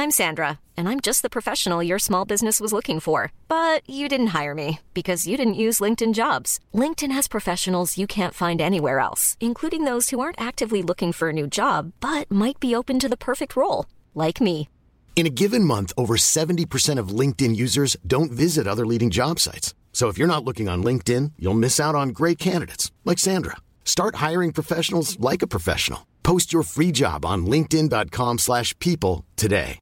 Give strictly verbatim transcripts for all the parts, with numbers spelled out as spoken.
I'm Sandra, and I'm just the professional your small business was looking for. But you didn't hire me because you didn't use LinkedIn Jobs. LinkedIn has professionals you can't find anywhere else, including those who aren't actively looking for a new job, but might be open to the perfect role, like me. In a given month, over seventy percent of LinkedIn users don't visit other leading job sites. So if you're not looking on LinkedIn, you'll miss out on great candidates like Sandra. Start hiring professionals like a professional. Post your free job on linkedin.com slash people today.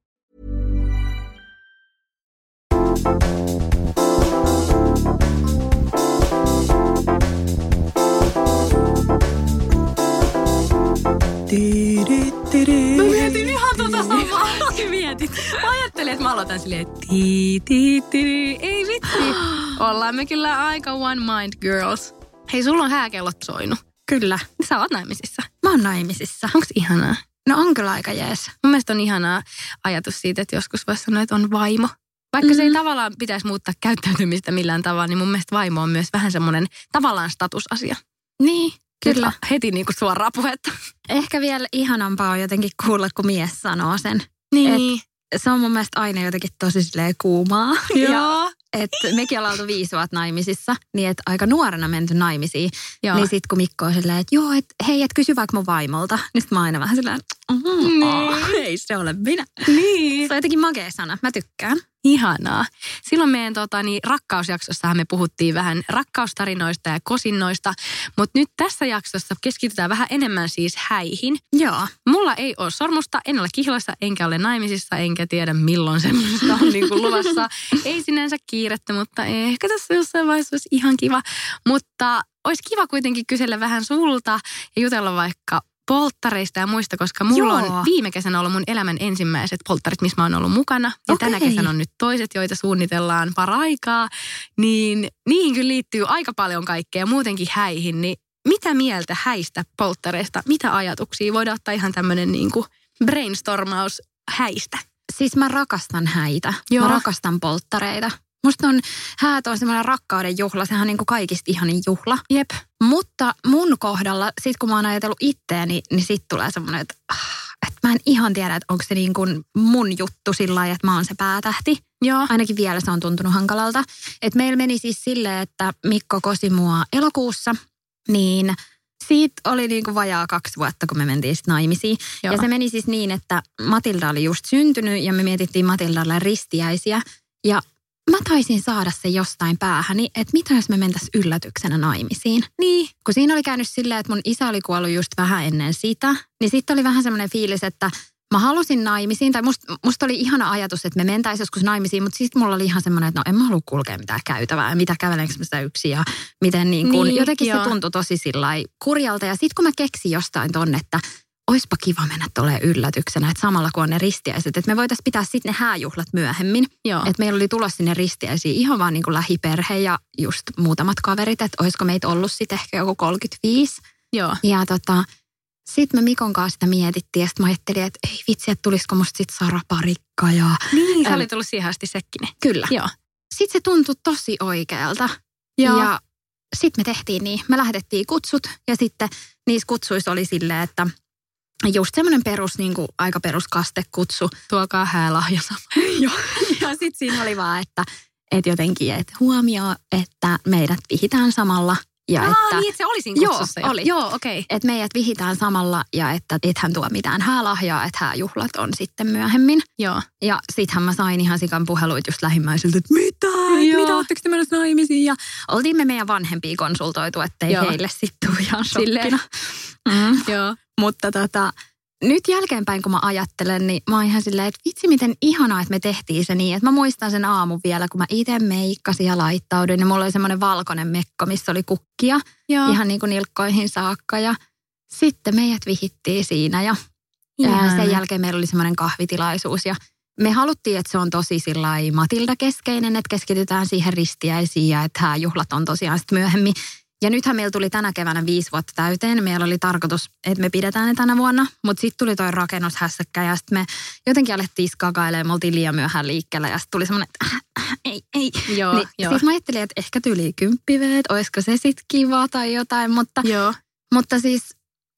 Mä mietin ihan tota samaa. Mietit. Mä ajattelin, että mä aloitan silleen tii, tii, tii. Ei vitsi. Ollaan me kyllä aika one mind girls. Hei, sulla on hääkellot soinut. Kyllä. Sä oot naimisissa. Mä oon naimisissa. Onks ihanaa? No on kyllä aika jees. Mun mielestä on ihanaa ajatus siitä, että joskus voisi sanoa, että on vaimo. Vaikka mm-hmm. se ei tavallaan pitäisi muuttaa käyttäytymistä millään tavalla, niin mun mielestä vaimo on myös vähän semmoinen tavallaan statusasia. Niin, kyllä. Nyt heti niin kuin suoraa puhetta. Ehkä vielä ihanampaa on jotenkin kuulla, kun mies sanoo sen. Niin. Et se on mun mielestä aina jotenkin tosi silleen kuumaa. Joo. Että mekin ollaan oltu viisi vuotta naimisissa, niin että aika nuorena menty naimisiin. Joo. Niin sit kun Mikko on silleen, että joo, että hei, et kysy vaikka mun vaimolta. Niin sit mä aina vähän silleen, mm-hmm, niin. oh, ei se ole minä. Niin. Se on jotenkin makea sana, mä tykkään. Ihanaa. Silloin meidän tota, niin, rakkausjaksossahan me puhuttiin vähän rakkaustarinoista ja kosinnoista, mutta nyt tässä jaksossa keskitytään vähän enemmän siis häihin. Joo. Mulla ei ole sormusta, en ole kihlassa, enkä ole naimisissa, enkä tiedä milloin semmoista on niin kuin luvassa. Ei sinänsä kiirettä, mutta ehkä tässä jossain vaiheessa olisi ihan kiva. Mutta olisi kiva kuitenkin kysellä vähän sulta ja jutella vaikka polttareista ja muista, koska mulla Joo. on viime kesänä ollut mun elämän ensimmäiset polttarit, missä mä oon ollut mukana. Ja Okei. tänä kesänä on nyt toiset, joita suunnitellaan paraikaa. Niin niihin kyllä liittyy aika paljon kaikkea muutenkin häihin. Niin mitä mieltä häistä polttareista? Mitä ajatuksia? Voidaan ottaa ihan tämmönen niin kuin brainstormaus häistä. Siis mä rakastan häitä. Joo. Mä rakastan polttareita. Musta on, häät on semmoinen rakkauden juhla. Sehän on niin kuin kaikista ihanin juhla. Jep. Mutta mun kohdalla, sit kun mä oon ajatellut itteeni, niin sit tulee semmoinen, että, että mä en ihan tiedä, että onko se niin kuin mun juttu sillä lailla, että mä oon se päätähti. Joo. Ainakin vielä se on tuntunut hankalalta. Että meillä meni siis silleen, että Mikko kosi mua elokuussa, niin siitä oli niin kuin vajaa kaksi vuotta, kun me mentiin sitten naimisiin. Joo. Ja se meni siis niin, että Matilda oli just syntynyt ja me mietittiin Matildalle ristiäisiä. Ja mä taisin saada se jostain päähäni, että mitä jos me mentäisiin yllätyksenä naimisiin. Niin. Kun siinä oli käynyt silleen, että mun isä oli kuollut just vähän ennen sitä, niin sitten oli vähän semmoinen fiilis, että mä halusin naimisiin, tai musta must oli ihana ajatus, että me mentäisiin joskus naimisiin, mutta sitten mulla oli ihan semmoinen, että no en mä halua kulkea mitään käytävää, ja mitä kävelenkö mä sitä yksin, ja miten niin kuin, niin, jotenkin joo. se tuntui tosi sillai kurjalta. Ja sitten kun mä keksin jostain tonne, että oispa kiva mennä tolleen yllätyksenä, että samalla kun on ne ristiäiset, että me voitaisiin pitää sitten ne hääjuhlat myöhemmin. Joo. Että meillä oli tulossa sinne ristiäisiin ihan vaan niin kuin lähiperhe ja just muutamat kaverit, että olisiko meitä ollut sitten ehkä joku kolmekymmentäviisi. Joo. Ja tota, sitten me Mikon kanssa sitä mietittiin ja sitten mä ajattelin, että ei vitsi, että tulisiko musta sitten Sara Parikka ja... Niin, sä äm, olit tullut siihen asti sekkinen. Kyllä. Joo. Sitten se tuntui tosi oikealta. Joo. Ja sitten me tehtiin niin, me lähetettiin kutsut ja sitten niissä kutsuissa oli silleen, että just semmoinen perus, niin kuin aika perus kastekutsu. Tuokaa häälahja sama. Joo. Ja sitten siinä oli vaan, että, että jotenkin, että huomio, että meidät vihitään samalla. Ja Aa, että, niin, että se oli siinä kutsussa. Joo, oli. Joo, okei. Okay. Että meidät vihitään samalla ja että et hän tuo mitään häälahjaa, että hääjuhlat on sitten myöhemmin. Joo. Ja sittenhän mä sain ihan sikan puheluit just lähimmäisiltä, että mitä? Joo. Mitä, ootteko te menossa naimisiin? Ja oltiin me meidän vanhempia konsultoitu, ettei Joo. heille sitten tule ihan Silleen. shokkina. Mm. Joo. Mutta tota, nyt jälkeenpäin, kun mä ajattelen, niin mä oon ihan silleen, että vitsi miten ihanaa, että me tehtiin se niin. Että mä muistan sen aamun vielä, kun mä itse meikkasin ja laittauduin. Ja mulla oli semmoinen valkoinen mekko, missä oli kukkia. Joo. Ihan niin kuin nilkkoihin saakka. Ja sitten meidät vihittiin siinä ja ää, sen jälkeen meillä oli semmoinen kahvitilaisuus. Ja me haluttiin, että se on tosi sillai Matilda-keskeinen, että keskitytään siihen ristiäisiin ja että hääjuhlat on tosiaan sitten myöhemmin. Ja nythän meillä tuli tänä keväänä viisi vuotta täyteen. Meillä oli tarkoitus, että me pidetään ne tänä vuonna. Mutta sitten tuli toi rakennushässäkkä ja sitten me jotenkin alettiin skakailemaan. Me oltiin liian myöhään liikkeellä ja sitten tuli semmoinen, että äh, äh, ei, ei. Joo, niin, joo. Sitten mä ajattelin, että ehkä tuli kymppiveet, olisiko se sitten kiva tai jotain. Mutta, Joo. mutta siis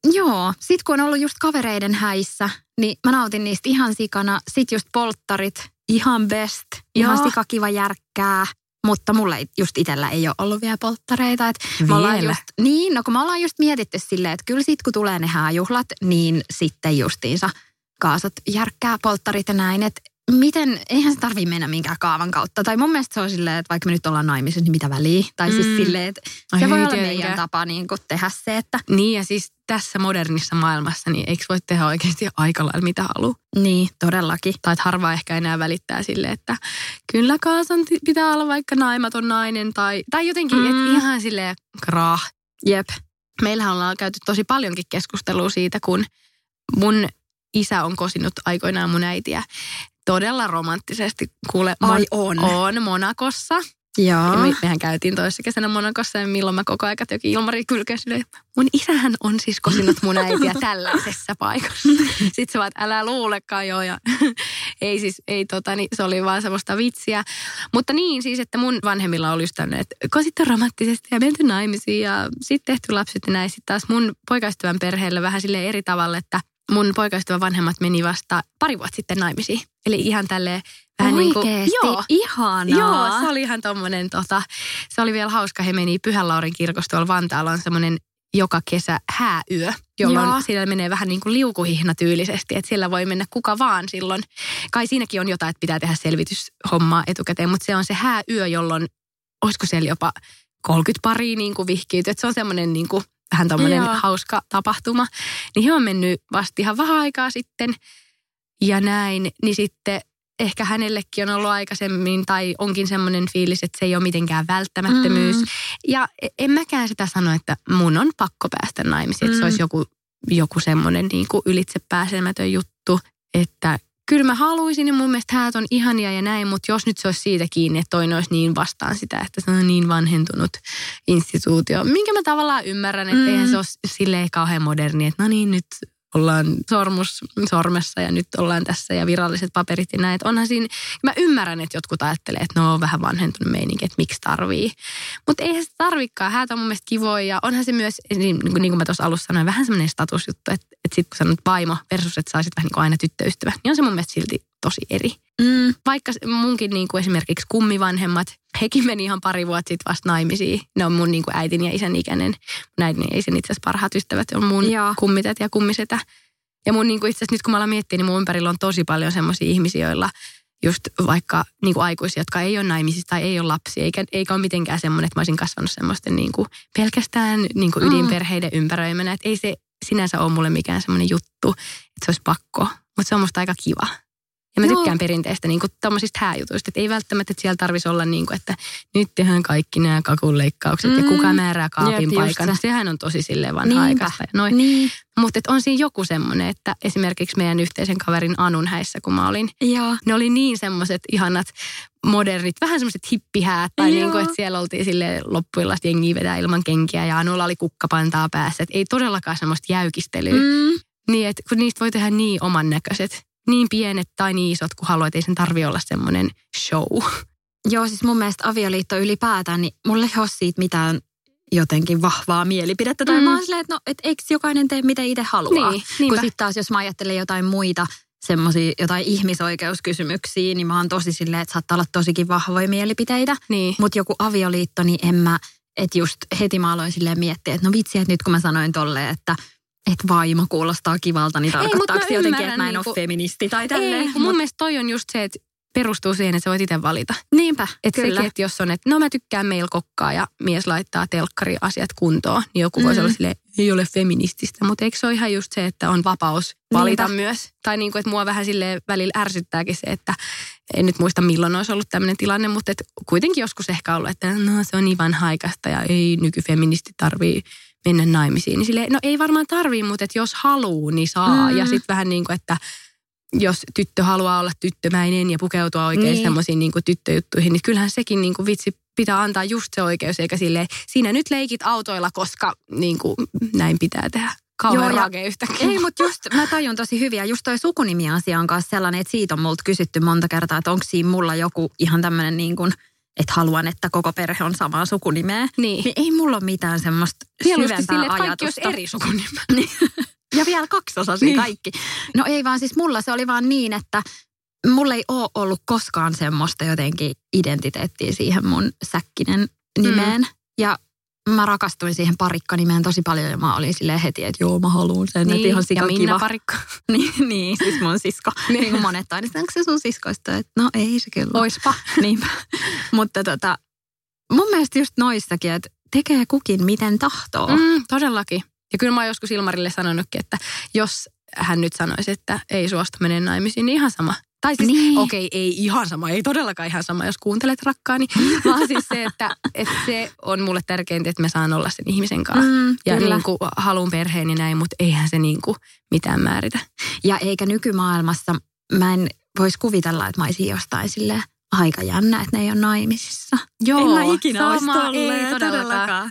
Joo, sit kun on ollut just kavereiden häissä, niin mä nautin niistä ihan sikana. Sit just polttarit, ihan best, ihan Joo. sikakiva järkkää. Mutta mulla ei, just itsellä ei ole ollut vielä polttareita. Et me ollaan Vielä? just, niin, no kun me ollaan just mietitty silleen, että kyllä sit kun tulee ne hääjuhlat, niin sitten justiinsa kaasat järkkää polttarit ja näin. Että miten, eihän se tarvii mennä minkään kaavan kautta. Tai mun mielestä se on silleen, että vaikka me nyt ollaan naimisissa, niin mitä väliä. Tai mm. siis silleen, että Ai se voi ei olla tietenkään. meidän tapa niin kuin tehdä se, että Niin ja siis tässä modernissa maailmassa, niin eikö voi tehdä oikeasti aika lailla mitä haluaa? niin, todellakin. Tai että harva ehkä enää välittää silleen, että kyllä kaasan pitää olla vaikka naimaton nainen tai, tai jotenkin, mm. että ihan silleen krah. Jep. Meillähän ollaan käyty tosi paljonkin keskustelua siitä, kun mun isä on kosinut aikoinaan mun äitiä todella romanttisesti. Kuule, Ai on. On Monakossa. Joo. Ja me, mehän käytiin toisessa kesänä Monakossa ja milloin mä koko ajan jokin Ilmari kylkeen silleen, mun isähän on siis kosinut mun äitiä tällaisessa paikassa. Sitten se vaan, että älä luulekaan joo. Ja ei siis, ei tota, niin se oli vaan semmoista vitsiä. Mutta niin siis, että mun vanhemmilla oli just tämmöinen, että kosittu romanttisesti ja menty naimisiin ja sitten tehty lapset ja näin. Sitten taas mun poikaystävän perheellä vähän silleen eri tavalla, että mun poikaystävän vanhemmat meni vasta pari vuotta sitten naimisiin. Eli ihan tälleen vähän niin kuin, Oikeesti? joo, Ihanaa. joo, se oli ihan tommonen, tota, se oli vielä hauska. He meni Pyhän Laurin kirkossa tuolla Vantaalla on semmoinen joka kesä hääyö, jolloin Joo. siellä menee vähän niin kuin liukuhihna tyylisesti, että siellä voi mennä kuka vaan silloin. Kai siinäkin on jotain, että pitää tehdä selvityshommaa etukäteen, mutta se on se hääyö, jolloin olisiko siellä jopa kolmekymmentä paria niin kuin vihkiyty, että se on semmoinen niin kuin vähän tommonen Joo. hauska tapahtuma. Niin he on mennyt vasta ihan vähän aikaa sitten ja näin, niin sitten ehkä hänellekin on ollut aikaisemmin tai onkin semmoinen fiilis, että se ei ole mitenkään välttämättömyys. Mm. Ja en mäkään sitä sano, että mun on pakko päästä naimisiin, että mm. se olisi joku, joku semmoinen niin kuin ylitsepääsemätön juttu, että kyllä mä haluaisin ja mun mielestä häät on ihania ja näin, mutta jos nyt se olisi siitä kiinni, että toinen olisi niin vastaan sitä, että se on niin vanhentunut instituutio, minkä mä tavallaan ymmärrän, että mm. eihän se ole silleen kauhean moderni, että no niin nyt ollaan sormus sormessa ja nyt ollaan tässä ja viralliset paperit ja näin. Onhan siinä, mä ymmärrän, että jotkut ajattelee, että no on vähän vanhentunut meininki, että miksi tarvii. Mutta eihän se tarvikaan. Häät on mun mielestä kivoja ja onhan se myös, niin, niin kuin mä tuossa alussa sanoin, vähän semmoinen statusjuttu, että, että sit kun sanot vaimo versus, että saisit vähän niin kuin aina tyttöystävä, niin on se mun mielestä silti tosi eri. Mm. Vaikka munkin niin kuin esimerkiksi kummivanhemmat, hekin meni ihan pari vuotta sitten vasta naimisiin. Ne on mun niin kuin äitin ja isän ikäinen. Näin ei sen itse asiassa parhaat ystävät on mun Joo. kummitet ja kummisetä. Ja mun niin kuin itse asiassa nyt kun mä alan miettiä, niin mun ympärillä on tosi paljon semmoisia ihmisiä, joilla just vaikka niin kuin aikuisia, jotka ei ole naimisissa tai ei ole lapsia, eikä, eikä ole mitenkään semmoinen, että mä olisin kasvanut semmoisten niin kuin pelkästään niin kuin ydinperheiden ympäröimänä. Että ei se sinänsä ole mulle mikään semmoinen juttu, että se olisi pakko, mutta se on musta aika kiva. Ja mä Joo. tykkään perinteistä niin kuin tommosista hääjutuista, että ei välttämättä, että siellä tarvitsisi olla niin kuin, että nyt tehdään kaikki nämä kakunleikkaukset mm. ja kuka määrää kaapin Jep, paikan. Se. Sehän on tosi silleen vanha-aikaista. Niin. Mutta on siinä joku semmoinen, että esimerkiksi meidän yhteisen kaverin Anun häissä, kun mä olin, Joo. ne oli niin semmoiset ihanat modernit, vähän semmoiset hippihäät, tai niin kuin, että siellä oltiin silleen loppuillasta jengiä vetää ilman kenkiä ja Anulla oli kukkapantaa päässä, että ei todellakaan semmoista jäykistelyä. Mm. Niin, että kun niistä voi tehdä niin oman näköiset. Niin pienet tai niin isot, kun haluat, ei sen tarvitse olla semmoinen show. Joo, siis mun mielestä avioliitto ylipäätään, niin mulle ei ole siitä mitään jotenkin vahvaa mielipidettä. Tai mm. mä oon silleen, että no, et eikö jokainen tee mitä itse haluaa. Niin, kun sitten taas, jos mä ajattelen jotain muita semmoisia, jotain ihmisoikeuskysymyksiä, niin mä oon tosi silleen, että saattaa olla tosikin vahvoja mielipiteitä. Niin. Mutta joku avioliitto, niin en mä, että just heti mä aloin silleen miettiä, että no vitsi, että nyt kun mä sanoin tolleen, että että vaimo kuulostaa kivalta, niin tarkoittaako se jotenkin, että mä en niinku, ole feministi tai tälleen? Ei, mun mut mielestä toi on just se, että perustuu siihen, että sä voit itse valita. Niinpä, että sekin, että jos on, että no mä tykkään meillä kokkaa ja mies laittaa telkkari asiat kuntoon, niin joku mm-hmm. voisi olla silleen, ei ole feminististä. Mutta eikö se ole ihan just se, että on vapaus valita Niinpä. Myös? Tai niin kuin, että mua vähän silleen välillä ärsyttääkin se, että en nyt muista milloin olisi ollut tämmöinen tilanne, mutta että kuitenkin joskus ehkä ollut, että no se on niin vanha-aikaista ja ei nykyfeministi tarvii mennä naimisiin. Niin silleen, no ei varmaan tarvii, mutta että jos haluu, niin saa. Mm. Ja sitten vähän niin kuin, että jos tyttö haluaa olla tyttömäinen ja pukeutua oikein niin. semmoisiin niin kuin tyttöjuttuihin, niin kyllähän sekin niin kuin vitsi pitää antaa just se oikeus, eikä silleen, siinä nyt leikit autoilla, koska niin kuin näin pitää tehdä. Kauhean rake yhtäkkiä. Ei, mutta just mä tajun tosi hyvin. Ja just toi sukunimi-asia on kanssa sellainen, että siitä on multa kysytty monta kertaa, että onko siinä mulla joku ihan tämmöinen niin kuin että haluan, että koko perhe on samaa sukunimeä. Niin. Niin ei mulla ole mitään semmoista Mieluusti syvempää sille, että ajatusta. kaikki olisi eri sukunimeä. Niin. Ja vielä kaksosasia Niin. kaikki. No ei vaan siis mulla se oli vaan niin, että mulla ei ole ollut koskaan semmoista jotenkin identiteettiä siihen mun Säkkinen nimeen. Mm. Ja mä rakastuin siihen Parikka-nimeen tosi paljon ja mä olin silleen heti, että joo mä haluun sen, Niin, että ihan sika ja kiva. Minna Parikka. niin, niin, siis mun sisko. niin kuin monet aina, onko se sun siskoista? Että no ei se kyllä. Oispa. Niinpä. Mutta tota, mun mielestä just noissakin, että tekee kukin miten tahtoo. Mm, todellakin. Ja kyllä mä oon joskus Ilmarille sanonutkin, että jos hän nyt sanoisi, että ei suostu mene naimisiin, niin ihan sama. Tai siis, Niin. okei, okay, ei ihan sama, ei todellakaan ihan sama, jos kuuntelet rakkaani, vaan siis se, että, että se on mulle tärkeintä, että mä saan olla sen ihmisen kanssa. Mm, ja kyllä. niin kuin haluun perheen ja näin, mutta eihän se niin kuin mitään määritä. Ja eikä nykymaailmassa, mä en voisi kuvitella, että mä olisin jostain silleen aika jännä, että ne ei ole naimisissa. Joo, en mä ikinä olisi sama, tolleen, ei todellakaan.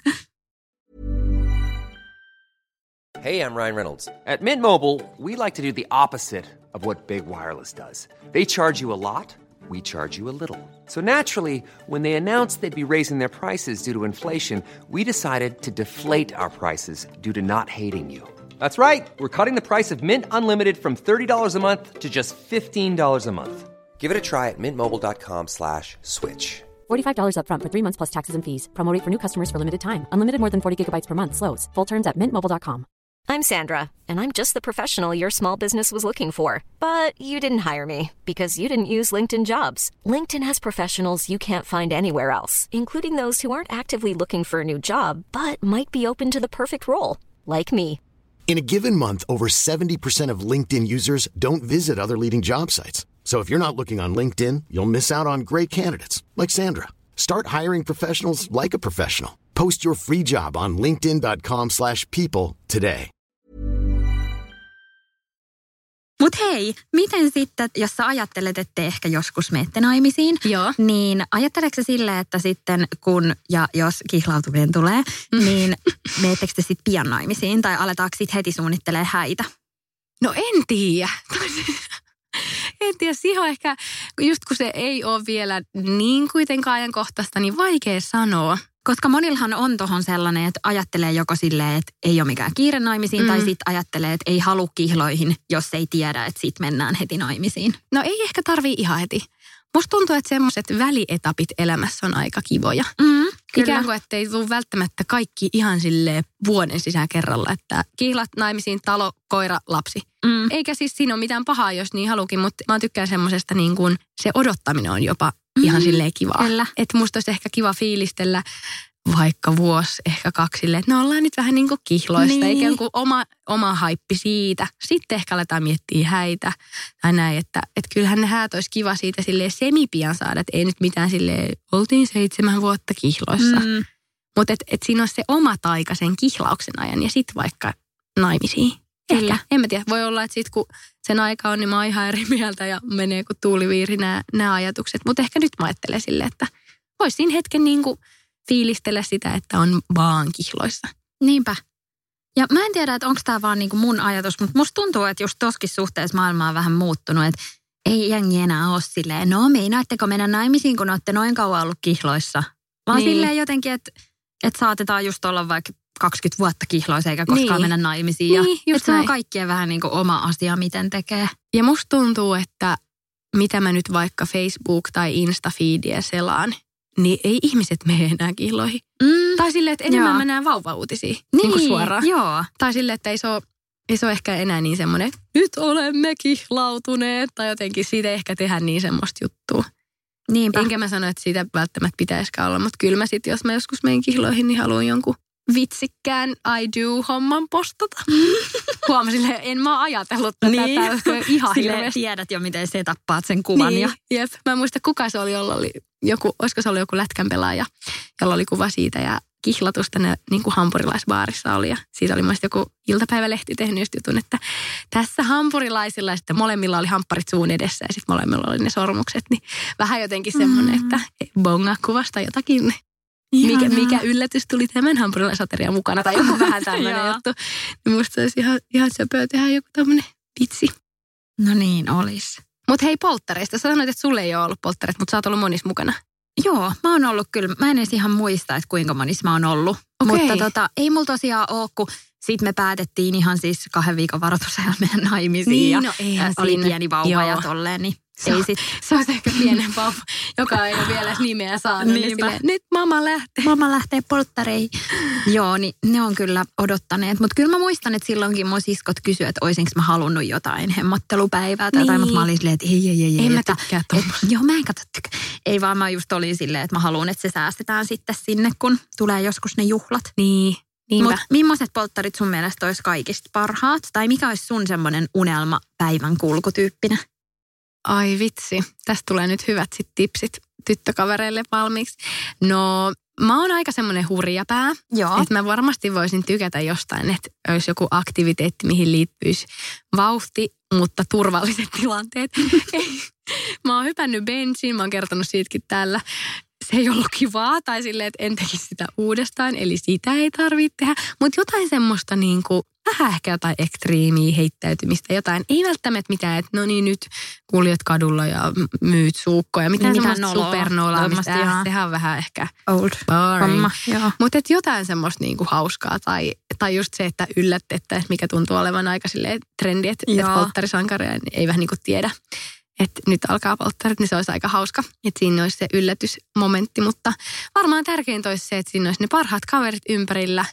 Hey, I'm Ryan Reynolds. At Mint Mobile, we like to do the opposite of what Big Wireless does. They charge you a lot, we charge you a little. So naturally, when they announced they'd be raising their prices due to inflation, we decided to deflate our prices due to not hating you. That's right. We're cutting the price of Mint Unlimited from thirty dollars a month to just fifteen dollars a month. Give it a try at mintmobile.com slash switch. forty-five dollars up front for three months plus taxes and fees. Promo rate for new customers for limited time. Unlimited more than forty gigabytes per month. Slows full terms at mint mobile dot com. I'm Sandra, and I'm just the professional your small business was looking for. But you didn't hire me because you didn't use LinkedIn Jobs. LinkedIn has professionals you can't find anywhere else, including those who aren't actively looking for a new job, but might be open to the perfect role, like me. In a given month, over seventy percent of LinkedIn users don't visit other leading job sites. So if you're not looking on LinkedIn, you'll miss out on great candidates like Sandra. Start hiring professionals like a professional. Post your free job on linkedin.com slash people today. Mut hei, miten sitten, jos sä ajattelet, että te ehkä joskus menette naimisiin, Joo. niin ajatteleeko sä silleen, että sitten kun ja jos kihlautuminen tulee, niin meettekö te sitten pian naimisiin tai aletaanko sitten heti suunnittelemaan häitä? No en tiedä. En tiedä, siihen on ehkä, just kun se ei ole vielä niin kuitenkaan ajankohtaista, niin vaikea sanoa. Koska monilhan on tohon sellainen, että ajattelee joko silleen, että ei ole mikään kiire naimisiin, mm. tai sitten ajattelee, että ei halua kihloihin, jos ei tiedä, että sitten mennään heti naimisiin. No ei ehkä tarvii ihan heti. Musta tuntuu, että semmoiset välietapit elämässä on aika kivoja. Mm, Ikään kuin, että ei tule välttämättä kaikki ihan silleen vuoden sisään kerralla, että kihlat naimisiin, talo, koira, lapsi. Mm. Eikä siis siinä ole mitään pahaa, jos niin halukin, mutta mä tykkään semmoisesta niin kuin se odottaminen on jopa ihan silleen kivaa. Kyllä. Että musta olisi ehkä kiva fiilistellä vaikka vuosi, ehkä kaksi silleen, että no ollaan nyt vähän niin kuin kihloista, Niin. ikään kuin oma, oma haippi siitä. Sitten ehkä aletaan miettiä häitä tai näin, että, että kyllähän ne häät olisi kiva siitä silleen semipian saada, että ei nyt mitään silleen, oltiin seitsemän vuotta kihloissa. Mm. Mutta että et siinä on se oma taika sen kihlauksen ajan ja sitten vaikka naimisiin. Kyllä. Ehkä. En mä tiedä, voi olla, että sitten kun sen aika on, niin mä oon ihan eri mieltä ja menee kuin tuuliviiri nämä ajatukset. Mutta ehkä nyt mä ajattelen silleen, että voisi siinä hetken niin kuin fiilistellä sitä, että on vaan kihloissa. Niinpä. Ja mä en tiedä, että onko tämä vaan niinku mun ajatus, mutta musta tuntuu, että just toskin suhteessa maailma on vähän muuttunut, että ei jengi enää ole silleen, no meinaatteko mennä naimisiin, kun olette noin kauan ollut kihloissa. Vaan Niin. silleen jotenkin, että, että saatetaan just olla vaikka kaksikymmentä vuotta kihloissa eikä koskaan Niin. mennä naimisiin. Ja, Niin, just että se on näin. kaikkien vähän niin kuin oma asia, miten tekee. Ja musta tuntuu, että mitä mä nyt vaikka Facebook- tai Insta-feediä selaan, niin ei ihmiset mene enää kihloihin. Mm, Tai silleen, että enemmän Joo. mä näen vauva-uutisia niin kuin suoraan. Joo. Tai silleen, että ei se ole, ei se ole ehkä enää niin semmoinen, nyt olemme kihlautuneet, tai jotenkin siitä ei ehkä tehdä niin semmoista juttua. Niinpä. Enkä mä sano, että siitä välttämättä pitäisikään olla, mutta kyllä mä sitten, jos mä joskus menen kihloihin, niin haluan jonkun vitsikkään I do-homman postata. Huomasin, että en mä ajatellut tätä, Niin. tämä olisi ihan Silleen hirveästi. tiedät jo, miten se tappaat sen kuvan. Niin, Ja, jep. Mä en muista, kuka se oli, jolla oli joku, olisiko se ollut joku lätkän pelaaja, jolla oli kuva siitä ja kihlatusta ne niin kuin hampurilaisbaarissa oli. Ja siitä oli muista joku iltapäivälehti tehnyt just jutun, että tässä hampurilaisilla ja sitten molemmilla oli hampparit suun edessä ja sitten molemmilla oli ne sormukset. Niin vähän jotenkin semmoinen, että bonga kuvasta jotakin. Mikä, mikä yllätys tuli tämän hampurilaisaterian mukana tai joku vähän tämmöinen Joo. juttu. Niin musta olisi ihan, ihan söpöä tehdä joku tämmöinen vitsi. No niin, olisi. Mutta hei polttareista, sä sanoit, että sulle ei ole ollut polttareita, mutta sä oot ollut monissa mukana. Joo, mä oon ollut kyllä, mä en edes ihan muista, että kuinka monissa mä oon ollut. Okei. Mutta tota, ei mulla tosiaan ole, kun sitten me päätettiin ihan siis kahden viikon varoitusajalla meidän naimisiin. Niin, ja no eihän oli siinä. pieni vauva Joo. ja tolleen, niin Se, ei sit. se olisi ehkä pienen vauva, joka ei ole vielä edes nimeä saanut. Niin Niinpä. silleen, nyt mama lähtee. Mama lähtee polttareihin. Joo, niin ne on kyllä odottaneet. Mutta kyllä mä muistan, että silloinkin mun siskot kysyivät, että olisinko mä halunnut jotain hemmottelupäivää tai Niin. jotain, mutta mä olin silleen, että ei, ei, ei. ei En mä että, tykkää et, tuommoista. Joo, mä en katso tykkää. Ei vaan mä just olin silleen, että mä haluan, että se säästetään sitten sinne, kun tulee joskus ne juhlat. Niin, niinpä. Mutta millaiset polttarit sun mielestä olisi kaikista parhaat? Tai mikä olisi sun semmoinen unelma päivän kulkutyyppinen? Ai vitsi, tästä tulee nyt hyvät sit tipsit tyttökavereille valmiiksi. No, mä oon aika semmoinen hurjapää, Joo. että mä varmasti voisin tykätä jostain, että olisi joku aktiviteetti, mihin liittyisi vauhti, mutta turvalliset tilanteet. Ei. Mä oon hypännyt bensiin, mä oon kertonut siitäkin täällä. Se ei ollut kivaa, tai silleen, että en tekisi sitä uudestaan, eli sitä ei tarvitse tehdä. Mutta jotain semmoista niin kuin, vähän ehkä jotain ekstriimiä heittäytymistä, jotain. Ei välttämättä mitään, että no niin nyt kuljet kadulla ja myyt suukkoja. Mitään Niin, semmoista mitään noloa. supernolaa, mistä Tommoista ihan sehän on vähän ehkä Old boring. homma. Joo. Mutta jotain semmoista niinku hauskaa tai, tai just se, että yllätettäisiin, mikä tuntuu olevan aika silleen trendi, että et Joo. polttarisankaria ei vähän niinku tiedä, että nyt alkaa polttarit, niin se olisi aika hauska, että siinä olisi se yllätysmomentti, mutta varmaan tärkeintä olisi se, että siinä olisi ne parhaat kaverit ympärillä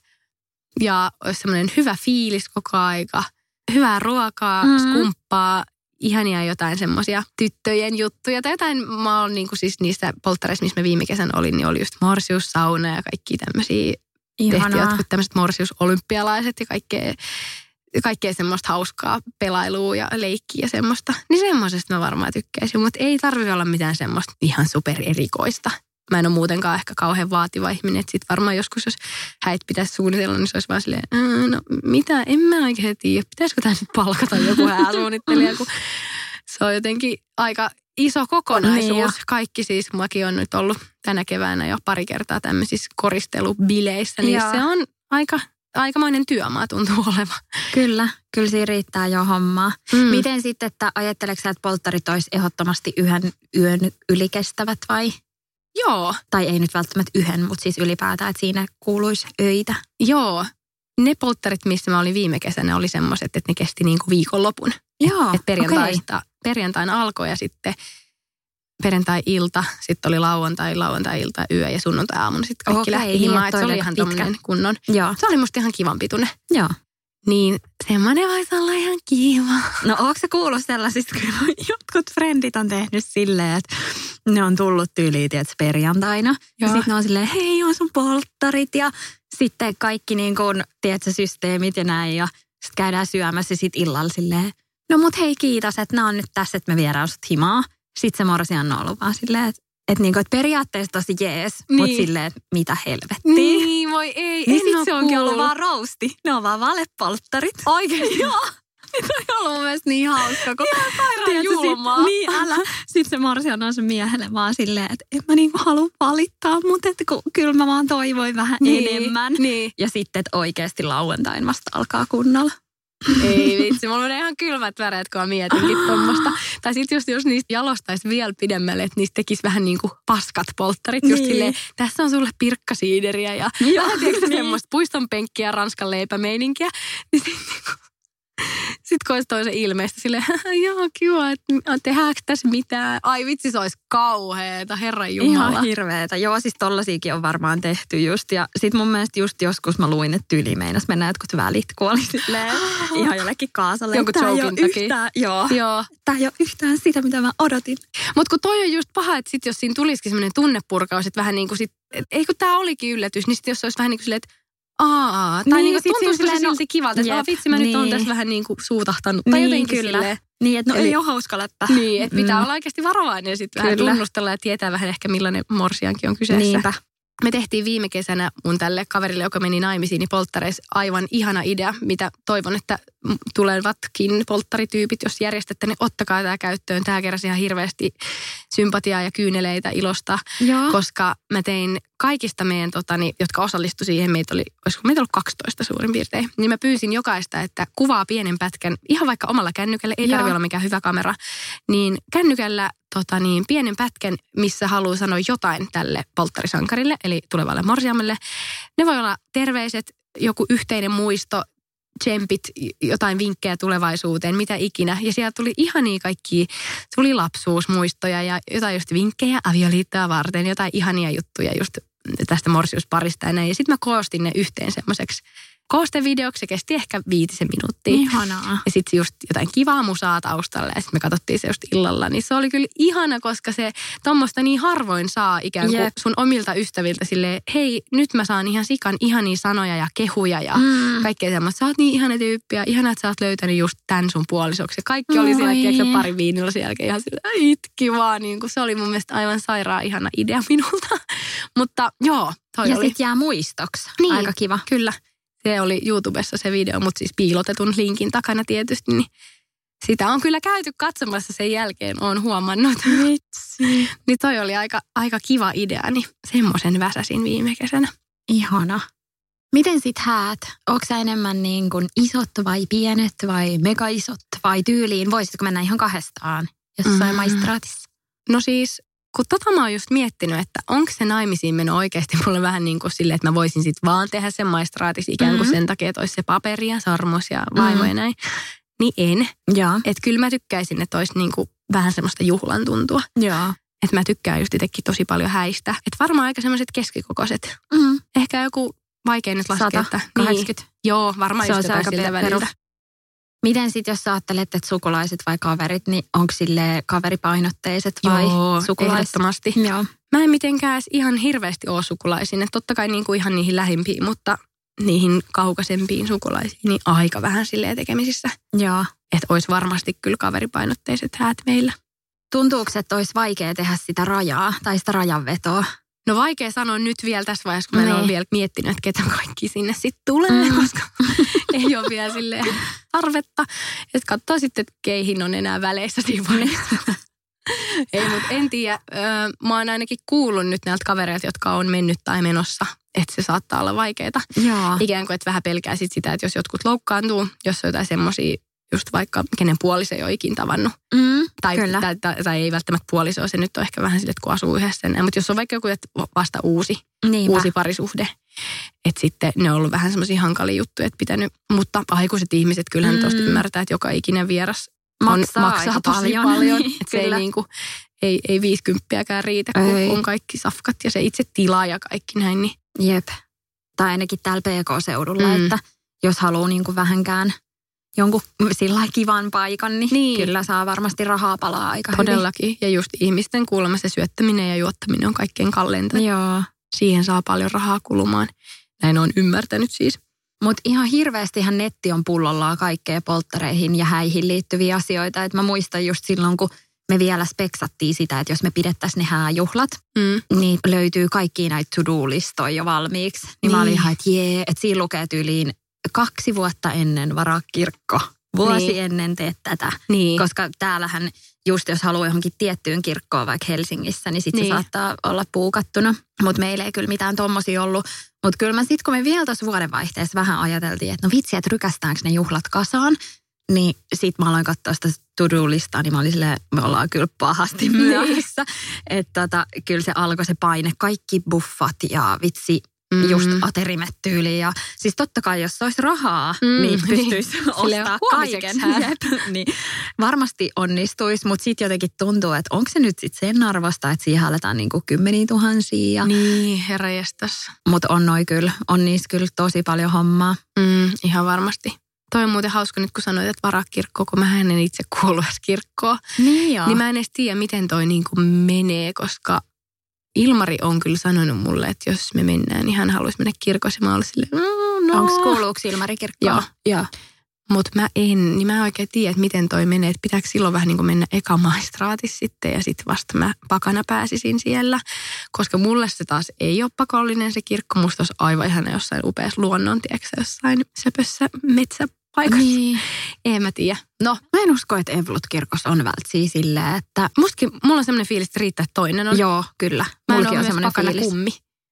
ja olisi semmoinen hyvä fiilis koko aika, hyvää ruokaa, Mm. mm. skumppaa, ihania jotain semmoisia tyttöjen juttuja tai jotain. Mä oon niinku siis niissä polttareissa, missä mä viime kesän olin, niin oli just morsiussauna ja kaikki tämmöisiä. Tehtiin Ihanaa. jotkut tämmöiset morsiusolympialaiset ja kaikkea, kaikkea semmoista hauskaa pelailua ja leikkiä ja semmoista. Niin semmoisesta mä varmaan tykkäisin, mutta ei tarvitse olla mitään semmoista ihan supererikoista. Mä en ole muutenkaan ehkä kauhean vaativa ihminen, että sit varmaan joskus, jos häit pitäisi suunnitella, niin se olisi vaan silleen, no mitä, en mä oikein tiedä, pitäisikö tämä nyt palkata joku hääsuunnittelija, kun se on jotenkin aika iso kokonaisuus. Niin jo. Kaikki siis, mäkin on nyt ollut tänä keväänä jo pari kertaa tämmöisissä koristelubileissä, niin Joo. se on aika, aikamoinen työmaa tuntuu olevan. Kyllä, kyllä siinä riittää jo hommaa. Mm. Miten sitten, että ajatteleksä, että polttarit olisi ehdottomasti yhden yön ylikestävät vai? Joo, Tai ei nyt välttämättä yhden, mutta siis ylipäätään, että siinä kuuluisi öitä. joo. Ne polttarit, missä mä olin viime kesänä, oli semmoiset, että ne kesti niinku viikonlopun. Joo, Että perjantaista, perjantaina alkoi ja sitten perjantai-ilta, sitten oli lauantai, lauantai-ilta, yö ja sunnuntai-aamuna sitten kaikki Okei, lähti niin, himaan. että Että se oli toi ihan pitkä. tommoinen kunnon. Joo, Se oli musta ihan kivan pituinen. joo. Niin semmoinen voisi olla ihan kiva. No ootko sä kuullut sellaisista, kun jotkut frendit on tehnyt silleen, että ne on tullut tyyliin, tiedätkö, perjantaina. Ja Joo. sitten ne on silleen, hei, on sun polttarit ja sitten kaikki niin kuin, tiedätkö, systeemit ja näin. Ja sitten käydään syömässä ja sitten illalla silleen, no mut hei kiitos, että nämä on nyt tässä, että me viedään sut himaa. Sitten se morsian on ollut vaan silleen, että, että, niin kuin, että periaatteessa tosi jees, niin. mutta silleen, että mitä helvettiä. Niin, voi ei, Niin en sit oo se onkin ollut kuullut. vaan rousti. Ne on vaan valepolttarit. Oikeesti? Joo. Toi on ollut mun mielestä niin hauska, kun Tiedätkö, julmaa. Sit, niin, älä. Sitten se morsian on se miehelle vaan silleen, että en mä niinku halua valittaa, mutta että kun, kyllä mä vaan toivoin vähän Niin, enemmän. niin. Ja sitten, että oikeasti lauantain vasta alkaa kunnolla. Ei vitsi, mulla menee ihan kylmät väreet, kun mä mietinkin tuommoista. Tai sitten just jos niistä jalostaisi vielä pidemmälle, että niistä tekisi vähän niin kuin paskat polttarit. Just Niin. silleen, tässä on sulle pirkkasiideriä ja Joo, vähän tiedätkö niin. semmoista puiston penkkiä ja ranskan leipämeininkiä. Niin sitten sit kun olisi toisen ilmeistä silleen, joo kiva, että tehdäänkö tässä mitään. Ai vitsi, se olisi kauheeta, herran jumala. Ihan hirveetä. Joo, siis tollasiakin on varmaan tehty just. Ja sit mun mielestä just joskus mä luin, että tyyli meinas mennä jotkut välit, kun oli silleen ihan jollekin kaasalle. Jonkun Tää ei jokin oo takia. yhtään, joo. Joo. Tää ei ole yhtään sitä, mitä mä odotin. Mutta kun toi on just paha, että sit jos siinä tulisikin semmoinen tunnepurkaus, että vähän niin kuin sit, et, ei kun tää olikin yllätys, niin sit jos se olisi vähän niin kuin silleen, että aa, tai Niin, niin, niin sit tuntuu se silleen, silleen no, silti kivalta, että jep, oh, vitsi mä nyt oon niin. tässä vähän niin kuin suutahtanut. Tai Niin, jotenkin kyllä. silleen. Niin, että no Eli- ei ole hauska läppä. Niin, että pitää Mm. olla oikeasti varovainen ja sitten vähän Kyllä. tunnustella ja tietää vähän ehkä millainen morsiankin on kyseessä. Niinpä. Me tehtiin viime kesänä mun tälle kaverille, joka meni naimisiin, niin polttareissa aivan ihana idea, mitä toivon, että tulevatkin polttarityypit, jos järjestätte, niin ottakaa tämä käyttöön. Tämä keräsi ihan hirveästi sympatiaa ja kyyneleitä ilosta, Joo. koska mä tein kaikista meidän, totani, jotka osallistu siihen, meitä oli, olisiko meitä ollut kaksitoista suurin piirtein, niin mä pyysin jokaista, että kuvaa pienen pätkän, ihan vaikka omalla kännykällä, ei tarvitse olla mikään hyvä kamera, niin kännykällä tota niin, pienen pätkän, missä haluaa sanoa jotain tälle polttarisankarille, eli tulevalle morsiamelle. Ne voi olla terveiset, joku yhteinen muisto, tsempit, jotain vinkkejä tulevaisuuteen, mitä ikinä. Ja sieltä tuli ihania kaikkia, tuli lapsuusmuistoja ja jotain just vinkkejä avioliittoa varten, jotain ihania juttuja just tästä morsiusparista ja näin. Ja sitten mä koostin ne yhteen semmoiseksi koostevideoksi, se kesti ehkä viitisen minuuttia. Ihanaa. Ja sitten just jotain kivaa musaa taustalla ja sitten me katsottiin se just illalla. Niin se oli kyllä ihana, koska se tommoista niin harvoin saa ikään kuin Jep. sun omilta ystäviltä silleen, hei, nyt mä saan ihan sikan ihania sanoja ja kehuja ja mm. kaikkea semmoista. Sä oot niin ihana tyyppi ja ihana, että sä oot löytänyt just tän sun puolisoksi. Ja kaikki oli siellä, tiedätkö, pari viinilla sen jälkeen ihan silleen, itki vaan. Niin kuin se oli mun mielestä aivan sairaan ihana idea minulta. Mutta joo, toi ja oli. Ja sit jää muistoksi. Niin, aika kiva. Kyllä. Se oli YouTubessa se video, mutta siis piilotetun linkin takana tietysti, niin sitä on kyllä käyty katsomassa sen jälkeen, olen huomannut. Vitsi. Niin toi oli aika, aika kiva idea, niin semmoisen väsäsin viime kesänä. Ihana. Miten sit häät? Onko sä enemmän niin kuin isot vai pienet vai mega isot vai tyyliin? Voisitko mennä ihan kahdestaan jossain mm. maistraatissa? No siis, kun tota mä oon just miettinyt, että onko se naimisiin meno oikeasti mulle vähän niin kuin silleen, että mä voisin sit vaan tehdä sen maistraatis ikään kuin mm-hmm. sen takia, että olisi se paperi ja sormus ja vaimo mm-hmm. ja näin. Niin en. Että kyllä mä tykkäisin, että olisi niin kuin vähän semmoista juhlan tuntua. Joo. Että mä tykkään just itsekin tosi paljon häistä. Että varmaan aika semmoiset keskikokoiset. Mm. Ehkä joku vaikea nyt laskea, sata, että kahdeksankymmentä. Niin, joo, varmaan se just jotain siltä väliltä. Miten sitten, jos sä ajattelet, että sukulaiset vai kaverit, niin onko sille kaveripainotteiset vai joo, sukulaiset? Ehdottomasti. Joo. Mä en mitenkään edes ihan hirveästi ole sukulaisiin. Että totta kai niin kuin ihan niihin lähimpiin, mutta niihin kaukaisempiin sukulaisiin, niin aika vähän silleen tekemisissä. Joo. Että olisi varmasti kyllä kaveripainotteiset häät meillä. Tuntuuko, että olisi vaikea tehdä sitä rajaa tai sitä rajanvetoa? No vaikea sanoa nyt vielä tässä vaiheessa, kun mä en ole vielä miettinyt, että ketä kaikki sinne sitten tulee, mm. koska ei ole vielä silleen tarvetta. Että katsoo sitten, että keihin on enää väleissä siinä vaiheessa. Ei, mutta en tiedä. Mä oon ainakin kuullut nyt näiltä kavereilta, jotka on mennyt tai menossa, että se saattaa olla vaikeaa. Joo. Ikään kuin, että vähän pelkää sit sitä, että jos jotkut loukkaantuu, jos on jotain semmoisia, just vaikka kenen puoliso ei ole ikin tavannut. Mm, tai, tai, tai, tai ei välttämättä puoliso, se nyt on ehkä vähän sille, että kun asuu yhdessä. Mutta jos on vaikka joku että vasta uusi, uusi parisuhde, että sitten ne on ollut vähän semmoisia hankalia juttuja, että pitänyt. Mutta aikuiset ihmiset, kyllähän mm. tuosta ymmärtää, että joka ikinen vieras on, maksaa, maksaa tosi paljon. paljon että se ei, niin kuin, ei, ei viisikymppiäkään riitä, kun ei. On kaikki safkat ja se itse tila ja kaikki näin. Niin. Jep. Tai ainakin täällä P K-seudulla, mm. että jos haluaa niin kuin vähänkään jonkun sillä kivan paikan, niin, niin kyllä saa varmasti rahaa palaa aika todellakin. hyvin. Ja just ihmisten kuulemma se syöttäminen ja juottaminen on kaikkein kalleinta. Joo. Siihen saa paljon rahaa kulumaan. Näin on ymmärtänyt siis. Mutta ihan hirveästihan netti on pullollaan kaikkea polttareihin ja häihin liittyviä asioita. Et mä muistan just silloin, kun me vielä speksattiin sitä, että jos me pidettäisiin ne hääjuhlat, mm. niin löytyy kaikkia näitä to-do-listoja jo valmiiksi. Niin, niin. Mä olin ihan, että jee, että siinä lukee tyyliin kaksi vuotta ennen varaa kirkko. Vuosi niin. ennen teet tätä. Niin. Koska täällähän just jos haluaa johonkin tiettyyn kirkkoon vaikka Helsingissä, niin sitten niin. se saattaa olla puukattuna. Mutta meillä ei kyllä mitään tommosia ollut. Mutta kyllä mä sitten, kun me vielä tuossa vuodenvaihteessa vähän ajateltiin, että no vitsi, että rykästäänkö ne juhlat kasaan, niin sitten mä aloin katsoa sitä to-do-listaa, niin mä olin silleen, me ollaan kyllä pahasti myöhässä. Että tota, kyllä se alkoi se paine, kaikki buffat ja vitsi, Mm-hmm. just aterimet tyyliin. Ja siis totta kai, jos olisi rahaa, mm, niin pystyisi niin. ostaa kaiken. niin varmasti onnistuisi, mutta sitten jotenkin tuntuu, että onko se nyt sitten sen arvosta, että siihen aletaan niinku kymmeniä tuhansia. Niin, herranjestas. Mutta on noi kyllä, on niissä kyllä tosi paljon hommaa. Mm, ihan varmasti. Toi on muuten hauska nyt, kun sanoit, että varaa kirkkoa, kun mä en itse kuulu edes kirkkoon. Niin joo. Niin mä en edes tiedä, miten toi niinku menee, koska Ilmari on kyllä sanonut mulle, että jos me mennään, niin hän haluaisi mennä kirkossa. Mä olin silleen, no, no. Onko kuuluuko Ilmari kirkkoon? Joo. Joo. Mutta mä en, niin mä en oikein tiedä, että miten toi menee. Että pitääkö silloin vähän niin kuin mennä eka maistraatis sitten ja sitten vasta mä pakana pääsisin siellä. Koska mulle se taas ei ole pakollinen se kirkko. Musta olisi aivan ihana jossain upeassa luonnon, tiedätkö, jossain söpössä metsäpaikassa. Niin. En mä tiedä. No. Mä en usko, että Evolut-kirkossa on vältsiä silleen, että... Mustakin, mulla on semmoinen fiilis, että riittää, että toinen on. Joo, kyllä. Mä en ole myös pakana kummi.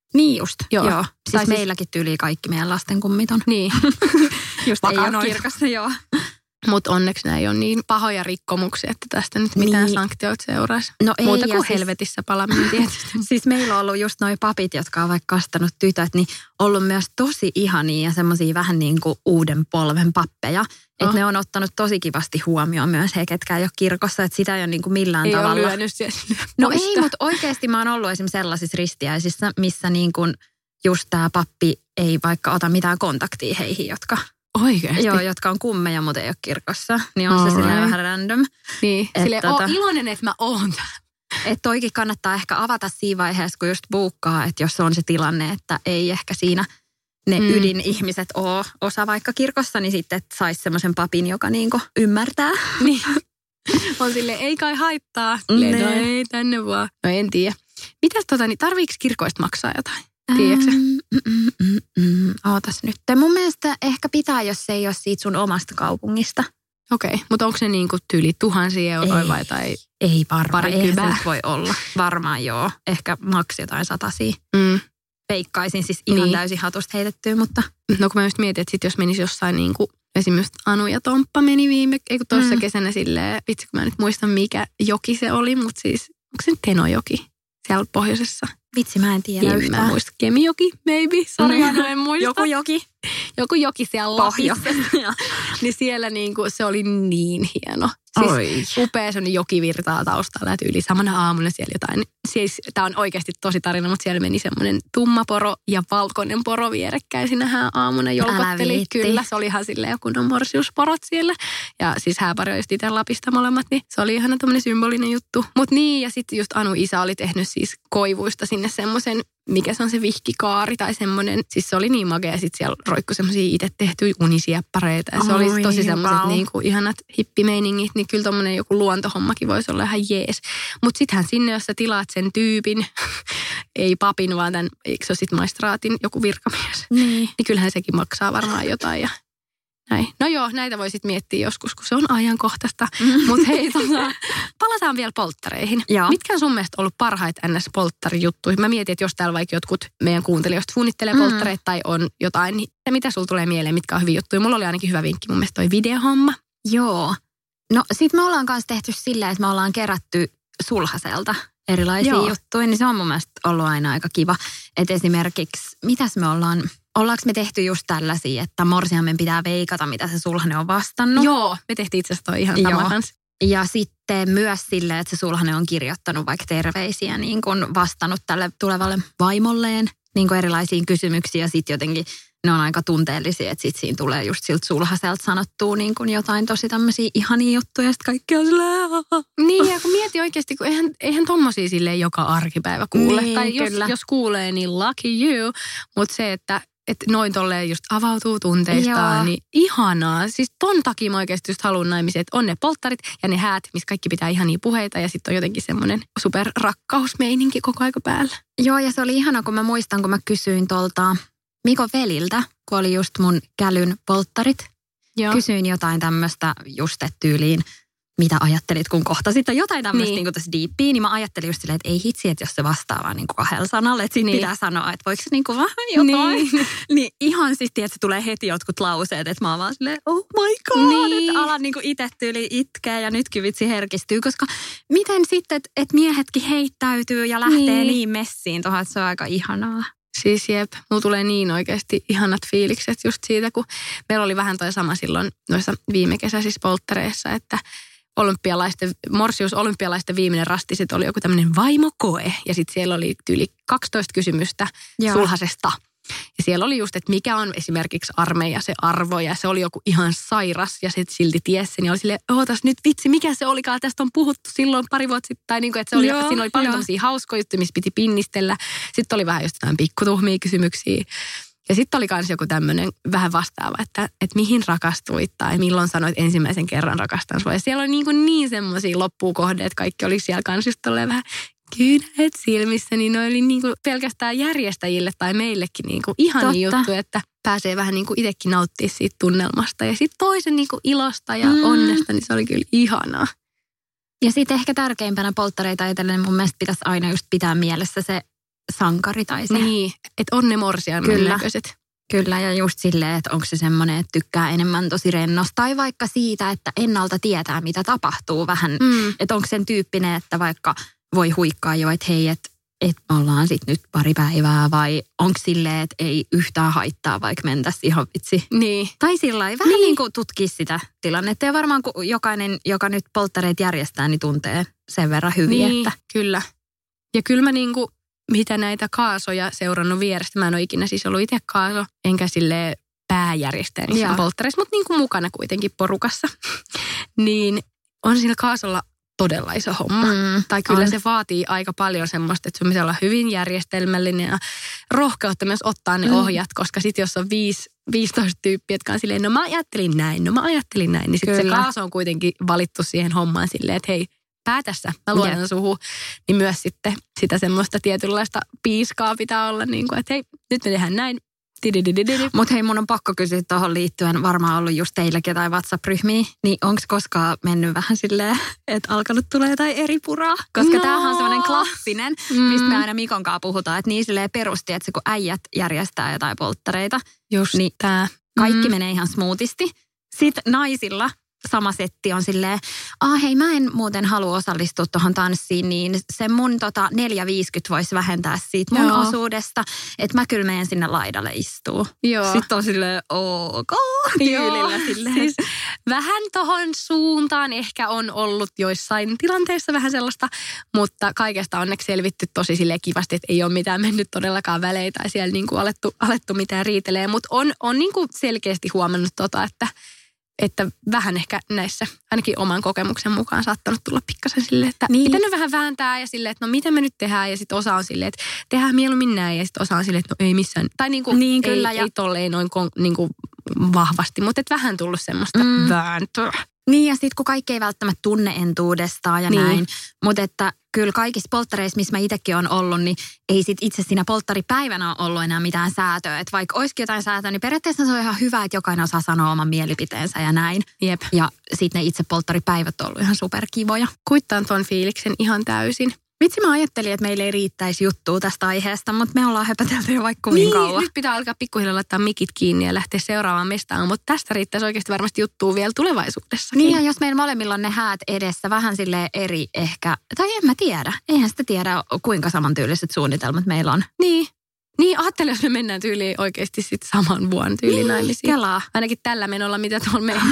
Niin just, joo. joo. Siis tai meilläkin tyyliin kaikki meidän lasten kummit on. Niin. Just ei ole kirkossa, joo. Mutta onneksi nämä ei ole niin pahoja rikkomuksia, että tästä nyt mitään niin. sanktioita seuraisi. No ei, muuta kuin siis, helvetissä palaminen tietysti. Siis meillä on ollut just noi papit, jotka on vaikka kastanut tytöt, niin ollut myös tosi ihania ja semmoisia vähän niin kuin uuden polven pappeja. Oh. Että ne on ottanut tosi kivasti huomioon myös he, ketkä ei ole kirkossa, että sitä ei ole niin kuin millään ei tavalla. Ei ole lyönyt siellä. No ei, mutta oikeasti mä oon ollut esimerkiksi sellaisissa ristiäisissä, missä niin kuin just tämä pappi ei vaikka ota mitään kontaktia heihin, jotka... Oikeasti? Joo, jotka on kummeja, mutta ei ole kirkossa. Niin on All se silleen vähän random. Niin, silleen tota, oo iloinen, että mä oon täällä. Että toikin kannattaa ehkä avata siinä vaiheessa, kun just buukkaa, että jos on se tilanne, että ei ehkä siinä ne mm. ydinihmiset ole osa vaikka kirkossa, niin sitten saisi semmoisen papin, joka niinku ymmärtää. Niin. On silleen, ei kai haittaa. Silleen, no ei, tänne vaan. No en tiedä. Mitäs tota, niin tarviiko kirkoista maksaa jotain? Tiedätkö sä? Mm, mm, mm, mm. Ootas nyt. Mun mielestä ehkä pitää, jos se ei ole siitä sun omasta kaupungista. Okei, okay, mutta onko se niin kuin tyyli tuhansia euroja ei, vai tai ei varmaan, eihän se kybää? nyt voi olla. Varmaan joo. Ehkä maks jotain satasia. Mm. Peikkaisin siis ihan niin. täysin hatusta heitettyä, mutta... No kun mä just mietin, että sit jos menisi jossain niin kuin esimerkiksi Anu ja Tomppa meni viime, ei kun toissa mm. kesänä silleen, vitsi kun mä nyt muistan mikä joki se oli, mutta siis onko se Tenojoki siellä pohjoisessa? Vitsi, mä en tiedä en yhtään. Mä muista. Kemijoki, maybe. Sori, no, en muista. Joku joki. Joku joki siellä Lapissa. Niin siellä niinku, se oli niin hieno. Siis upea se on jokivirtaa taustalla, että yli samana aamuna siellä jotain. Siis tämä on oikeasti tosi tarina, mutta siellä meni semmoinen tumma poro ja valkoinen poro vierekkäin sinä aamuna jolkotteli. Kyllä, se oli ihan silleen joku no morsiusporot siellä. Ja siis hääpari on just itse Lapista molemmat, niin se oli ihana tämmöinen symbolinen juttu. Mutta niin, ja sitten just Anu isä oli tehnyt siis koivuista sinne semmoisen, mikä se on se vihkikaari tai semmoinen. Siis se oli niin makea, ja sitten siellä roikkui semmoisia itse tehtyjä unisieppareita. Ja se Oi, oli tosi semmoiset wow. niinku ihanat hippimeiningit, niin kyllä tommoinen joku luontohommakin voisi olla ihan jees. Mutta sittenhän sinne, jos sä tilaat sen tyypin, ei papin, vaan tämän, eikö se ole sitten maistraatin joku virkamies, niin. niin kyllähän sekin maksaa varmaan jotain ja näin. No joo, näitä voi sitten miettiä joskus, kun se on ajankohtaista. Mm. Mutta hei, tota, palataan vielä polttareihin. Joo. Mitkä on sun mielestä ollut parhaita N S-polttarijuttuja? Mä mietin, että jos täällä vaikka jotkut meidän kuuntelijoista suunnittelee mm. polttareita tai on jotain, niin mitä sulla tulee mieleen, mitkä on hyviä juttuja? Mulla oli ainakin hyvä vinkki, mun mielestä toi videohomma. Joo. No sit me ollaan kanssa tehty silleen, että me ollaan kerätty sulhaselta erilaisia Joo. juttuja, niin se on mun mielestä ollut aina aika kiva. Että esimerkiksi, mitäs me ollaan, ollaanko me tehty just tällaisia, että morsiamen pitää veikata, mitä se sulhanen on vastannut? Joo, me tehtiin itse asiassa toi ihan sama kanssa. Ja sitten myös silleen, että se sulhanen on kirjoittanut vaikka terveisiä, niin kuin vastannut tälle tulevalle vaimolleen, niin kuin erilaisiin kysymyksiin ja sitten jotenkin ne on aika tunteellisia, että sitten siinä tulee just siltä sulhaselta sanottua niin kuin jotain tosi tämmöisiä ihania juttuja ja sitten kaikki on silleen. Niin ja kun mieti oikeasti, kun eihän, eihän tommosia silleen joka arkipäivä kuule. Niin, tai jos, jos kuulee, niin lucky you, mutta se, että että noin tolleen just avautuu tunteistaan, Joo. niin ihanaa. Siis ton takia mä oikeasti just haluan naimisiin, että on ne polttarit ja ne häät, missä kaikki pitää ihania puheita ja sitten on jotenkin semmoinen superrakkausmeininki koko aika päällä. Joo, ja se oli ihana, kun mä muistan, kun mä kysyin tuolta Mikon veliltä, kun oli just mun kälyn polttarit. Joo. Kysyin jotain tämmöistä just tyyliin, mitä ajattelit, kun kohtasit jotain tämmöistä niin. niin tässä diippiä, niin mä ajattelin just silleen, että ei hitsi, että jos se vastaa vaan niin kuin kahdella sanalla, että siinä niin. pitää sanoa, että voiko se niin kuin vähän jotain. Niin, niin ihan siis, että se tulee heti jotkut lauseet, että mä oon vaan silleen, oh my god, niin. että alan niin kuin itse tyyli itkeä ja nytkin vitsi herkistyy, koska miten sitten, että et miehetkin heittäytyy ja lähtee niin, niin messiin tuohon, että se on aika ihanaa. Siis jep, mulla tulee niin oikeasti ihanat fiilikset just siitä, kun meillä oli vähän toi sama silloin noissa viime kesäisissä polttareissa, että olympialaisten, morsius olympialaisten viimeinen rasti, sitten oli joku tämmöinen vaimokoe. Ja sitten siellä oli yli kaksitoista kysymystä Joo. sulhasesta. Ja siellä oli just, että mikä on esimerkiksi armeija se arvo. Ja se oli joku ihan sairas ja sitten silti tiesi sen. Ja oli silleen, ootas nyt vitsi, mikä se olikaan. Tästä on puhuttu silloin pari vuotta sitten. Tai niin kuin, että se oli, Joo, siinä oli paljon tämmöisiä hauskoja juttuja, missä piti pinnistellä. Sitten oli vähän just jotain pikkutuhmia kysymyksiä. Ja sitten oli myös joku tämmöinen vähän vastaava, että, että mihin rakastuit tai milloin sanoit ensimmäisen kerran rakastan sua. Ja siellä oli niin, kuin niin semmoisia loppuukohdeet, että kaikki oli siellä kanssa just tolleen vähän kyynäet silmissä. Niin ne oli niin kuin pelkästään järjestäjille tai meillekin niin kuin ihania juttu, että pääsee vähän niin kuin itsekin nauttimaan siitä tunnelmasta. Ja sitten toisen niin kuin ilosta ja mm. onnesta, niin se oli kyllä ihanaa. Ja sitten ehkä tärkeimpänä polttareita ajatellen mun mielestä pitäisi aina just pitää mielessä se sankari tai se. Niin, että on ne morsiamen näköiset. Kyllä, ja just silleen, että onko se semmoinen, että tykkää enemmän tosi rennosta. Tai vaikka siitä, että ennalta tietää, mitä tapahtuu vähän. Mm. Että onko sen tyyppinen, että vaikka voi huikkaa jo, että hei, että et ollaan sitten nyt pari päivää. Vai onko silleen, että ei yhtään haittaa, vaikka mentäisiin ihan vitsi. Niin. Tai sillä lailla vähän niin, niin kuin tutkii sitä tilannetta. Ja varmaan kun jokainen, joka nyt polttareita järjestää, niin tuntee sen verran hyvin, niin, että... kyllä. Ja kyllä mä niinku... mitä näitä kaasoja seurannut vierestä. Mä en ole ikinä siis ollut itse kaaso, enkä silleen pääjärjestäjä niissä polttareissa, mutta niin kuin mukana kuitenkin porukassa. Niin on siinä kaasolla todella iso homma. Mm, tai kyllä on. Se vaatii aika paljon semmoista, että sun pitää olla hyvin järjestelmällinen ja rohkeutta myös ottaa ne mm. ohjat, koska sitten jos on viisi, viisitoista tyyppiä, jotka on silleen, no mä ajattelin näin, no mä ajattelin näin, niin sitten se kaaso on kuitenkin valittu siihen hommaan silleen, että hei, päätässä, mä luotan yep. suhu, niin myös sitten sitä semmoista tietynlaista piiskaa pitää olla, niin kuin, että hei, nyt me tehdään näin. Mutta hei, mun on pakko kysyä tuohon liittyen, varmaan ollut just teilläkin jotain WhatsApp-ryhmiä, niin onko koskaan mennyt vähän silleen, että alkanut tulee jotain eri puraa? Koska no. tämähän on semmoinen klassinen, mm. mistä me aina Mikon kanssa puhutaan, että niin silleen perusti, että se kun äijät järjestää jotain polttareita, just niin tää. kaikki mm. menee ihan smoothisti. Sitten naisilla sama setti on silleen, ah hei mä en muuten halua osallistua tuohon tanssiin, niin se mun tota neljä viisikymmentä voisi vähentää siitä mun Joo. osuudesta, että mä kyllä menen sinne laidalle istuu. Joo. Sitten on silleen, ok, tyylillä silleen. Siis vähän tohon suuntaan ehkä on ollut joissain tilanteissa vähän sellaista, mutta kaikesta onneksi selvitty tosi silleen kivasti, että ei ole mitään mennyt todellakaan välein tai siellä niinku alettu, alettu mitään riitelee, mutta on, on niinku selkeästi huomannut tota, että Että vähän ehkä näissä, ainakin oman kokemuksen mukaan saattanut tulla pikkasen silleen, että niin. pitänyt vähän vääntää ja silleen, että no mitä me nyt tehdään. Ja sitten osa on silleen, että tehdään mieluummin näin ja sitten osa on silleen, että no ei missään. Tai niin kuin niin, ei, kyllä, ei, ja... ei tolleen noin niin kuin vahvasti, mutta että vähän tullut semmoista mm. vääntöä. Niin ja sitten kun kaikki ei välttämättä tunne entuudestaan ja niin. näin, mutta että kyllä kaikissa polttareissa, missä mä itsekin olen ollut, niin ei sit itse siinä polttaripäivänä ole ollut enää mitään säätöä. Että vaikka olisikin jotain säätöä, niin periaatteessa se on ihan hyvä, että jokainen osaa sanoa oman mielipiteensä ja näin. Jep. Ja sitten ne itse polttaripäivät on ollut ihan superkivoja. Kuittaan ton fiiliksen ihan täysin. Vitsi mä ajattelin, että meillä ei riittäisi juttua tästä aiheesta, mutta me ollaan höpötelty jo vaikka niin kauan. Nyt pitää alkaa pikkuhiljaa laittaa mikit kiinni ja lähteä seuraavaan mestaan, mutta tästä riittäisi oikeasti varmasti juttua vielä tulevaisuudessakin. Niin ja jos meillä molemmilla on ne häät edessä, vähän silleen eri ehkä, tai en mä tiedä. Eihän sitä tiedä, kuinka samantyyliset suunnitelmat meillä on. Niin. Niin, ajattele, jos me mennään tyyliin oikeasti sitten saman vuonna tyyliin naimisiin. Kelaa. Ainakin tällä menolla, mitä tuolla meillä.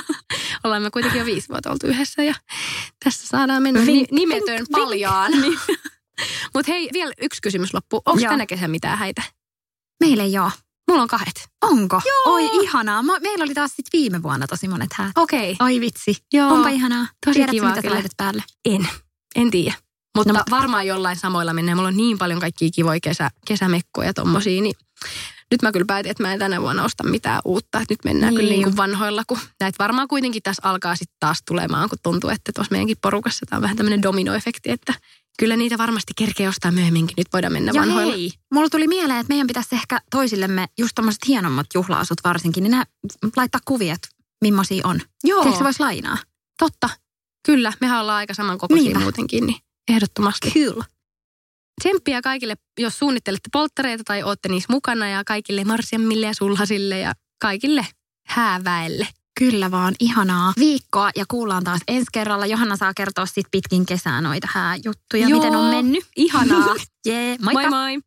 Ollaan me kuitenkin jo viisi vuotta oltu yhdessä ja tässä saadaan mennä vink, nimetön vink, paljaan. Niin. Mutta hei, vielä yksi kysymys loppu. Onko tänä kesänä mitään häitä? Meillä ei ole. Mulla on kahdet. Onko? Joo. Oi ihanaa. Mä, meillä oli taas sit viime vuonna tosi monet häät. Okei. Okay. Oi vitsi. Joo. Onpa ihanaa. Tosi Tiedätkö, kivaa, mitä sä laitat päälle? En. En tiedä. Mutta no, varmaan jollain samoilla mennään. Mulla on niin paljon kaikkia kivoja kesä, kesämekkoja tommosia, niin nyt mä kyllä päätin, että mä en tänä vuonna osta mitään uutta. Että nyt mennään niin. kyllä niin kuin vanhoilla, kun näitä varmaan kuitenkin tässä alkaa sitten taas tulemaan, kun tuntuu, että tuossa meidänkin porukassa tämä on vähän tämmöinen dominoefekti, että kyllä niitä varmasti kerkee ostaa myöhemminkin. Nyt voidaan mennä ja vanhoilla. Hei, mulla tuli mieleen, että meidän pitäisi ehkä toisillemme just tommoset hienommat juhla-asut varsinkin, niin nää laittaa kuvia, että millaisia on. Joo. Tiedätkö se voisi lainaa? Totta. Kyllä, mehän ollaan aika samankokoisia Niinpä. muutenkin, niin ehdottomasti. Kyllä. Tsemppiä kaikille, jos suunnittelette polttareita tai ootte niissä mukana ja kaikille marsiammille ja sulhasille ja kaikille hääväelle. Kyllä vaan, ihanaa viikkoa ja kuullaan taas ensi kerralla. Johanna saa kertoa sit pitkin kesää noita hääjuttuja, Joo, miten on mennyt. Ihanaa. Jee, yeah, moikka. Moi moi.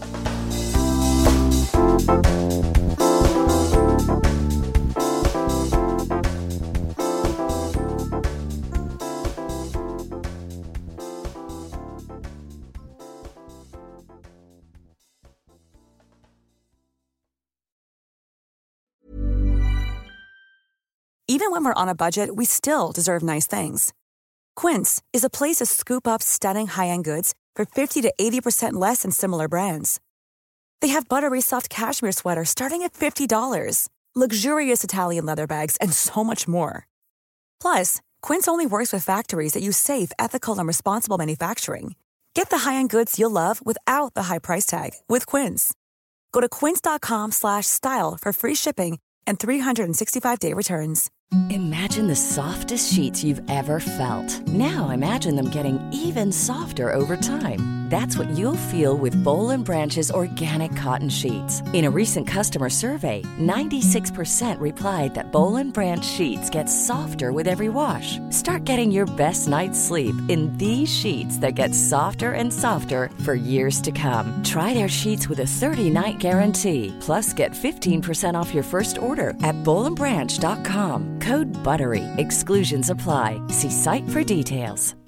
Even when we're on a budget, we still deserve nice things. Quince is a place to scoop up stunning high-end goods for fifty to eighty percent less than similar brands. They have buttery soft cashmere sweaters starting at fifty dollars, luxurious Italian leather bags, and so much more. Plus, Quince only works with factories that use safe, ethical, and responsible manufacturing. Get the high-end goods you'll love without the high price tag with Quince. Go to quince dot com slash style for free shipping and three sixty-five day returns. Imagine the softest sheets you've ever felt. Now imagine them getting even softer over time. That's what you'll feel with Boll and Branch's organic cotton sheets. In a recent customer survey, ninety-six percent replied that Boll and Branch sheets get softer with every wash. Start getting your best night's sleep in these sheets that get softer and softer for years to come. Try their sheets with a thirty-night guarantee. Plus, get fifteen percent off your first order at boll and branch dot com. Code BUTTERY. Exclusions apply. See site for details.